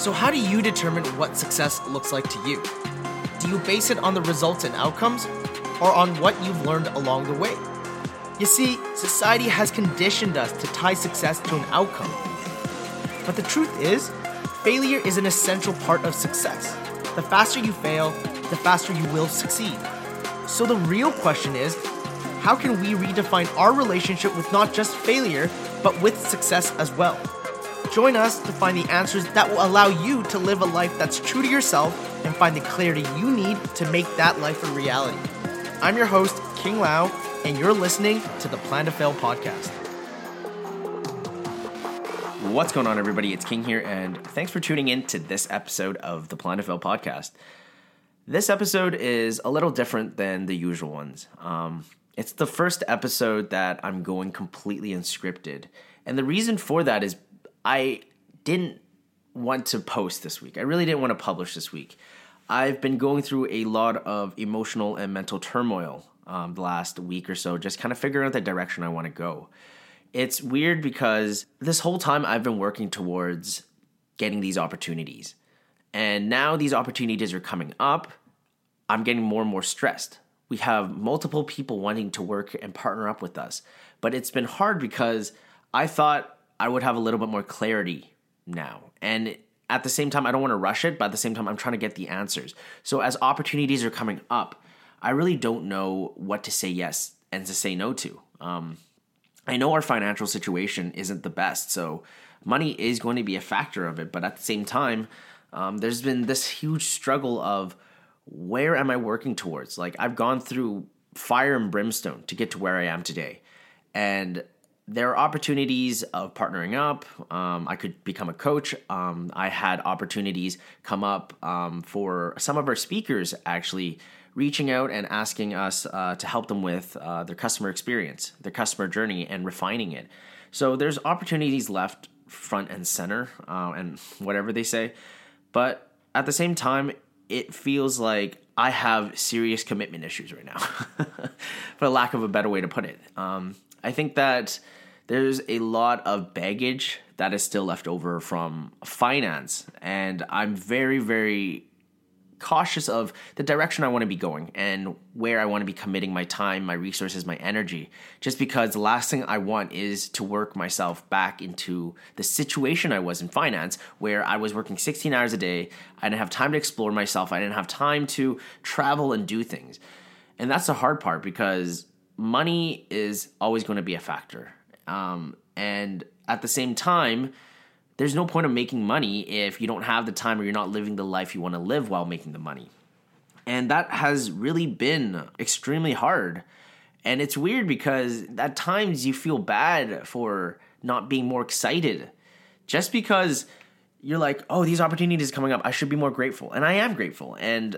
So how do you determine what success looks like to you? Do you base it on the results and outcomes, or on what you've learned along the way? You see, society has conditioned us to tie success to an outcome. But the truth is, failure is an essential part of success. The faster you fail, the faster you will succeed. So the real question is, how can we redefine our relationship with not just failure, but with success as well? Join us to find the answers that will allow you to live a life that's true to yourself and find the clarity you need to make that life a reality. I'm your host, King Lau, and you're listening to the Plan to Fail podcast. What's going on, everybody? It's King here, and thanks for tuning in to this episode of the Plan to Fail podcast. This episode is a little different than the usual ones. It's the first episode that I'm going completely unscripted, and the reason for that is I didn't want to post this week. I really didn't want to publish this week. I've been going through a lot of emotional and mental turmoil the last week or so, just kind of figuring out the direction I want to go. It's weird because this whole time I've been working towards getting these opportunities. And now these opportunities are coming up. I'm getting more and more stressed. We have multiple people wanting to work and partner up with us. But it's been hard because I thought I would have a little bit more clarity now. And at the same time, I don't want to rush it, but at the same time, I'm trying to get the answers. So as opportunities are coming up, I really don't know what to say yes and to say no to. I know our financial situation isn't the best, so money is going to be a factor of it. But at the same time, there's been this huge struggle of where am I working towards? Like, I've gone through fire and brimstone to get to where I am today. And there are opportunities of partnering up. I could become a coach. I had opportunities come up for some of our speakers actually reaching out and asking us to help them with their customer experience, their customer journey, and refining it. So there's opportunities left front and center, and whatever they say. But at the same time, it feels like I have serious commitment issues right now, for lack of a better way to put it. I think that there's a lot of baggage that is still left over from finance, and I'm very, very cautious of the direction I want to be going and where I want to be committing my time, my resources, my energy, just because the last thing I want is to work myself back into the situation I was in finance, where I was working 16 hours a day. I didn't have time to explore myself. I didn't have time to travel and do things. And that's the hard part, because money is always going to be a factor. And at the same time, there's no point of making money if you don't have the time or you're not living the life you want to live while making the money. And that has really been extremely hard. And it's weird because at times you feel bad for not being more excited, just because you're like, oh, these opportunities coming up, I should be more grateful. And I am grateful. And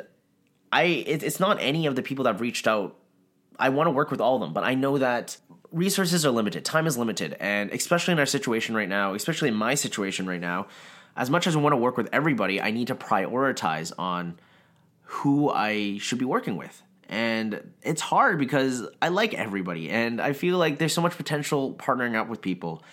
it's not any of the people that have reached out. I want to work with all of them, but I know that resources are limited, time is limited, and especially in our situation right now, especially in my situation right now, as much as I want to work with everybody, I need to prioritize on who I should be working with. And it's hard because I like everybody, and I feel like there's so much potential partnering up with people.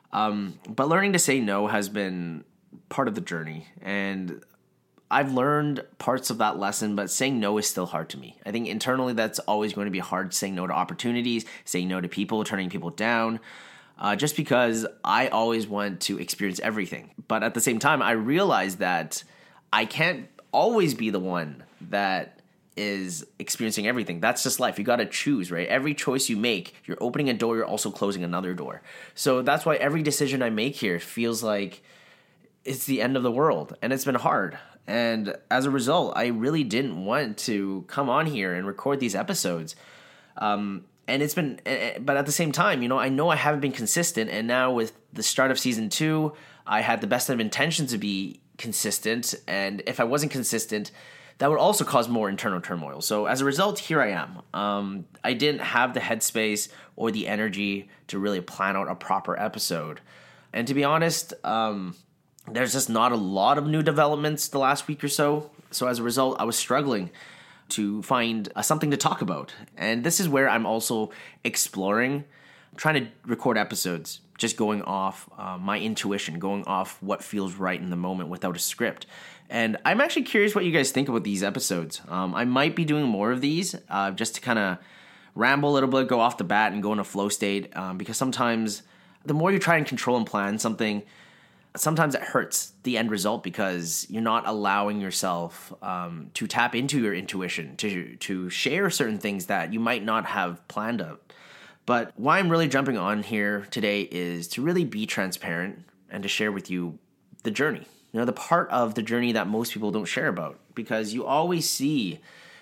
But learning to say no has been part of the journey, and I've learned parts of that lesson, but saying no is still hard to me. I think internally that's always going to be hard, saying no to opportunities, saying no to people, turning people down, just because I always want to experience everything. But at the same time, I realize that I can't always be the one that is experiencing everything. That's just life. You got to choose, right? Every choice you make, you're opening a door, you're also closing another door. So that's why every decision I make here feels like it's the end of the world, and it's been hard. And as a result, I really didn't want to come on here and record these episodes. And it's been, but at the same time, I know I haven't been consistent. And now with the start of season 2, I had the best of intentions to be consistent. And if I wasn't consistent, that would also cause more internal turmoil. So as a result, here I am. I didn't have the headspace or the energy to really plan out a proper episode. And to be honest, there's just not a lot of new developments the last week or so. So as a result, I was struggling to find something to talk about. And this is where I'm also exploring, trying to record episodes just going off my intuition, going off what feels right in the moment without a script. And I'm actually curious what you guys think about these episodes. I might be doing more of these just to kind of ramble a little bit, go off the bat and go in a flow state, because sometimes the more you try and control and plan something, sometimes it hurts the end result because you're not allowing yourself to tap into your intuition, to share certain things that you might not have planned out. But why I'm really jumping on here today is to really be transparent and to share with you the journey. The part of the journey that most people don't share about, because you always see,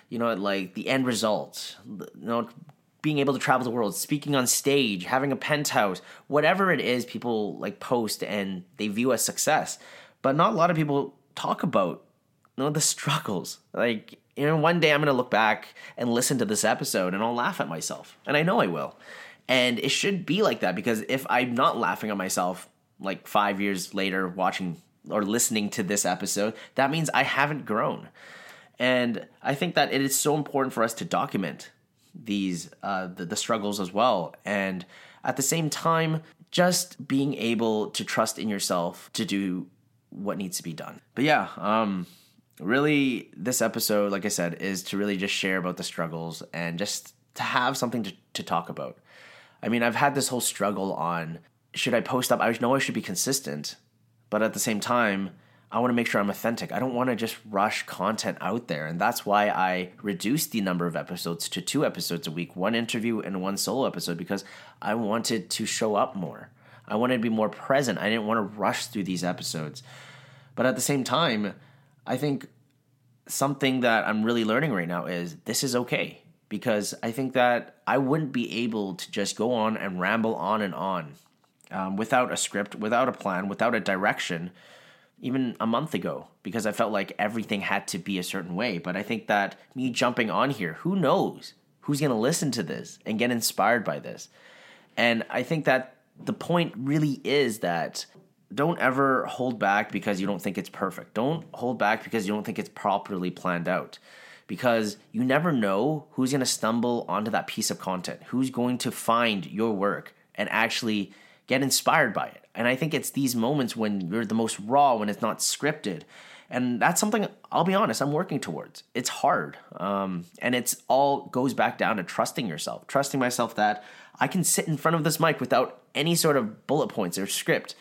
like the end result, being able to travel the world, speaking on stage, having a penthouse, whatever it is people like post and they view as success. But not a lot of people talk about, the struggles. Like, one day I'm going to look back and listen to this episode and I'll laugh at myself. And I know I will. And it should be like that, because if I'm not laughing at myself like 5 years later watching or listening to this episode, that means I haven't grown. And I think that it is so important for us to document these the struggles as well, and at the same time just being able to trust in yourself to do what needs to be done. But yeah, really this episode, like I said, is to really just share about the struggles and just to have something to talk about. I mean, I've had this whole struggle on, should I post up? I know I should be consistent, but at the same time I want to make sure I'm authentic. I don't want to just rush content out there. And that's why I reduced the number of episodes to 2 episodes a week, 1 interview and 1 solo episode, because I wanted to show up more. I wanted to be more present. I didn't want to rush through these episodes. But at the same time, I think something that I'm really learning right now is this is okay. Because I think that I wouldn't be able to just go on and ramble on and on without a script, without a plan, without a direction, even a month ago, because I felt like everything had to be a certain way. But I think that me jumping on here, who knows who's going to listen to this and get inspired by this? And I think that the point really is that don't ever hold back because you don't think it's perfect. Don't hold back because you don't think it's properly planned out, because you never know who's going to stumble onto that piece of content, who's going to find your work and actually get inspired by it. And I think it's these moments when you're the most raw, when it's not scripted. And that's something, I'll be honest, I'm working towards. It's hard. And it's all goes back down to trusting yourself, trusting myself that I can sit in front of this mic without any sort of bullet points or script,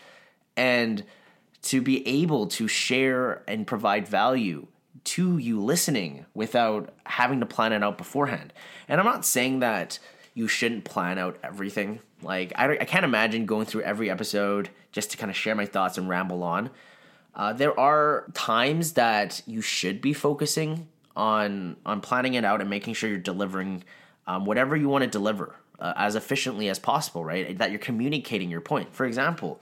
and to be able to share and provide value to you listening without having to plan it out beforehand. And I'm not saying that you shouldn't plan out everything. Like, I can't imagine going through every episode just to kind of share my thoughts and ramble on. There are times that you should be focusing on planning it out and making sure you're delivering whatever you want to deliver as efficiently as possible, right? That you're communicating your point. For example,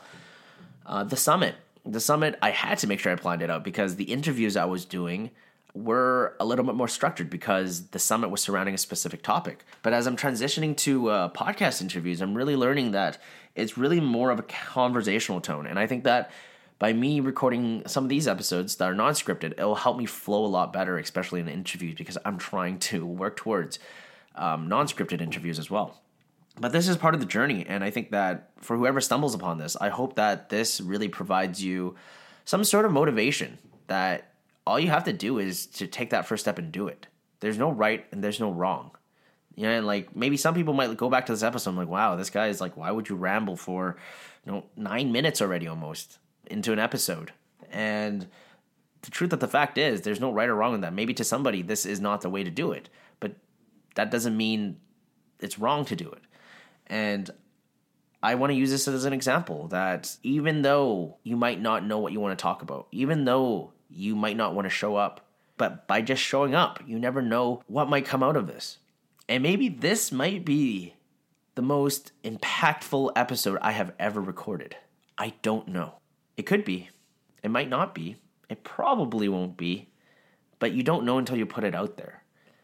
the summit. The summit, I had to make sure I planned it out because the interviews I was doing were a little bit more structured because the summit was surrounding a specific topic. But as I'm transitioning to podcast interviews, I'm really learning that it's really more of a conversational tone. And I think that by me recording some of these episodes that are non-scripted, it'll help me flow a lot better, especially in interviews, because I'm trying to work towards non-scripted interviews as well. But this is part of the journey, and I think that for whoever stumbles upon this, I hope that this really provides you some sort of motivation that all you have to do is to take that first step and do it. There's no right and there's no wrong. And like maybe some people might go back to this episode and like, wow, this guy is like, why would you ramble for 9 minutes already almost into an episode? And the truth of the fact is there's no right or wrong in that. Maybe to somebody this is not the way to do it, but that doesn't mean it's wrong to do it. And I want to use this as an example that even though you might not know what you want to talk about, even though you might not want to show up, but by just showing up, you never know what might come out of this. And maybe this might be the most impactful episode I have ever recorded. I don't know. It could be. It might not be. It probably won't be. But you don't know until you put it out there.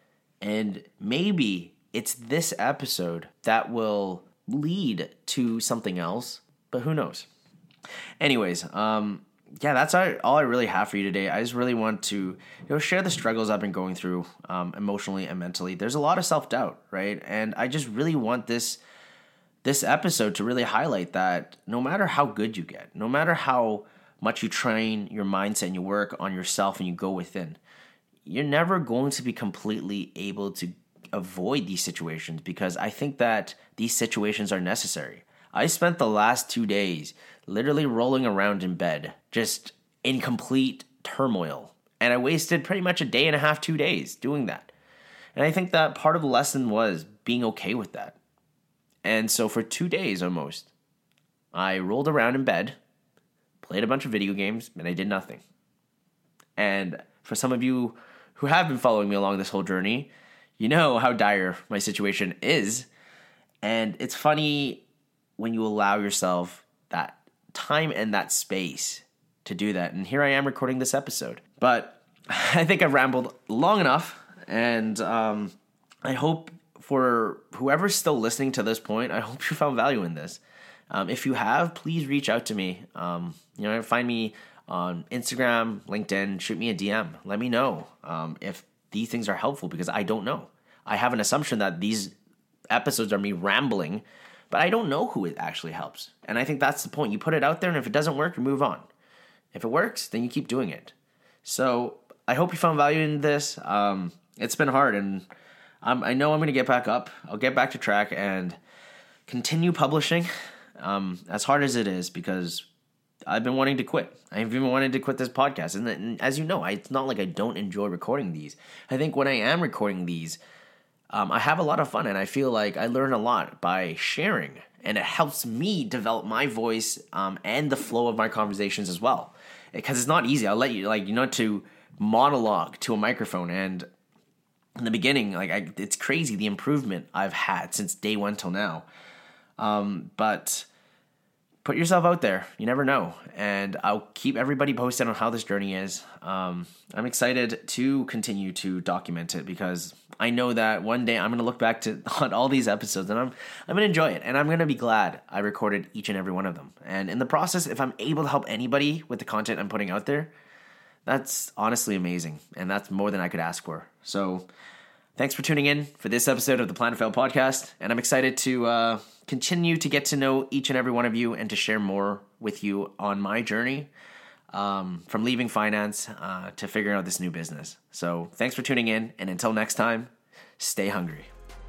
And maybe it's this episode that will lead to something else, but who knows? Anyways, that's all I really have for you today. I just really want to share the struggles I've been going through emotionally and mentally. There's a lot of self-doubt, right? And I just really want this this episode to really highlight that no matter how good you get, no matter how much you train your mindset and you work on yourself and you go within, you're never going to be completely able to avoid these situations, because I think that these situations are necessary. I spent the last 2 days literally rolling around in bed, just in complete turmoil. And I wasted pretty much a day and a half, 2 days doing that. And I think that part of the lesson was being okay with that. And so for 2 days almost, I rolled around in bed, played a bunch of video games, and I did nothing. And for some of you who have been following me along this whole journey, you know how dire my situation is. And it's funny when you allow yourself that time and that space to do that. And here I am recording this episode. But I think I've rambled long enough. And I hope for whoever's still listening to this point, I hope you found value in this. If you have, please reach out to me. Find me on Instagram, LinkedIn, shoot me a DM. Let me know if these things are helpful, because I don't know. I have an assumption that these episodes are me rambling, but I don't know who it actually helps. And I think that's the point. You put it out there, and if it doesn't work, you move on. If it works, then you keep doing it. So I hope you found value in this. It's been hard, and I know I'm going to get back up. I'll get back to track and continue publishing, as hard as it is, because I've been wanting to quit. I've been wanting to quit this podcast. And as you know, it's not like I don't enjoy recording these. I think when I am recording these, I have a lot of fun, and I feel like I learn a lot by sharing. And it helps me develop my voice and the flow of my conversations as well. Because it's not easy. I'll let you, to monologue to a microphone. And in the beginning, it's crazy the improvement I've had since day one till now. But put yourself out there. You never know. And I'll keep everybody posted on how this journey is. I'm excited to continue to document it, because I know that one day I'm going to look back on all these episodes, and I'm going to enjoy it. And I'm going to be glad I recorded each and every one of them. And in the process, if I'm able to help anybody with the content I'm putting out there, that's honestly amazing. And that's more than I could ask for. So thanks for tuning in for this episode of the Plan to Fail podcast. And I'm excited to continue to get to know each and every one of you and to share more with you on my journey from leaving finance to figuring out this new business. So thanks for tuning in. And until next time, stay hungry.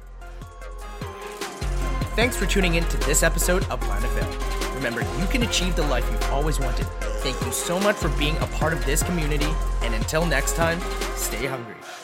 Thanks for tuning in to this episode of Plan to Fail. Remember, you can achieve the life you've always wanted. Thank you so much for being a part of this community. And until next time, stay hungry.